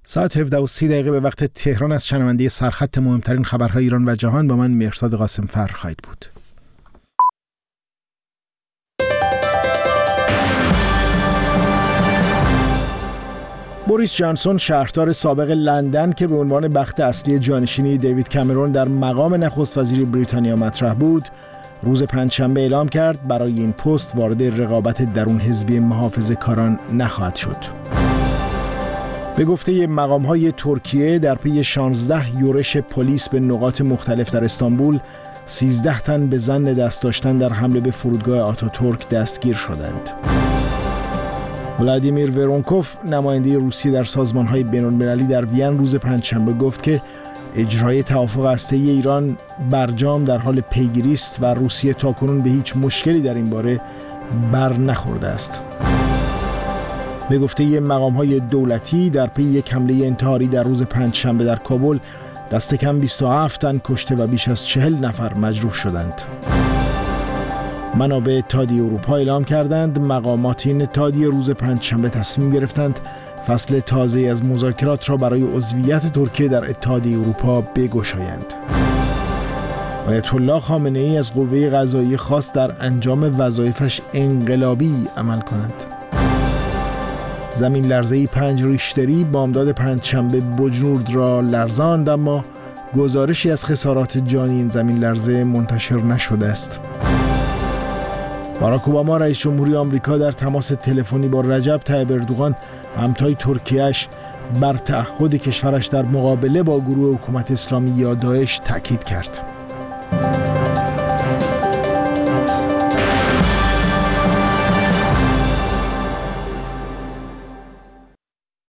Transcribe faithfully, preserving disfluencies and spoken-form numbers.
ساعت هفده و سی دقیقه به وقت تهران از شنونده سرخط مهمترین خبرهای ایران و جهان با من مهرزاد قاسم‌فر خواهید بود. بوریس جانسون شهردار سابق لندن که به عنوان بخت اصلی جانشینی دیوید کامرون در مقام نخست وزیر بریتانیا مطرح بود، روز پنجشنبه اعلام کرد برای این پست وارد رقابت درون حزبی محافظه‌کاران نخواهد شد. به گفته مقام‌های ترکیه در پی شانزده یورش پلیس به نقاط مختلف در استانبول، سیزده تن به ظن دست داشتن در حمله به فرودگاه آتاتورک دستگیر شدند. ولادیمیر ورونکوف نماینده روسیه در سازمان‌های بین‌المللی در وین روز پنجشنبه گفت که اجرای توافق هسته‌ای ایران برجام در حال پیگیری است و روسیه تاکنون به هیچ مشکلی در این باره بر نخورده است. به گفته مقام‌های دولتی در پی یک حمله انتحاری در روز پنجشنبه در کابل دست کم بیست و هفت تن کشته و بیش از چهل نفر مجروح شدند. منابع اتحادیه اروپا اعلام کردند مقامات این اتحادیه روز پنجشنبه تصمیم گرفتند فصل تازه از مذاکرات را برای عضویت ترکیه در اتحادیه اروپا بگشایند. آیت الله خامنه ای از قوه قضاییه خواست در انجام وظایفش انقلابی عمل کند. زمین لرزه‌ای پنج ریشتری بامداد پنجشنبه بجنورد را لرزاند، اما گزارشی از خسارات جانی این زمین لرزه منتشر نشده است. باراک اوباما رئیس جمهوری آمریکا در تماس تلفنی با رجب طیب اردوغان همتای ترکیه‌اش بر تعهد کشورش در مقابله با گروه حکومت اسلامی یا داعش تاکید کرد.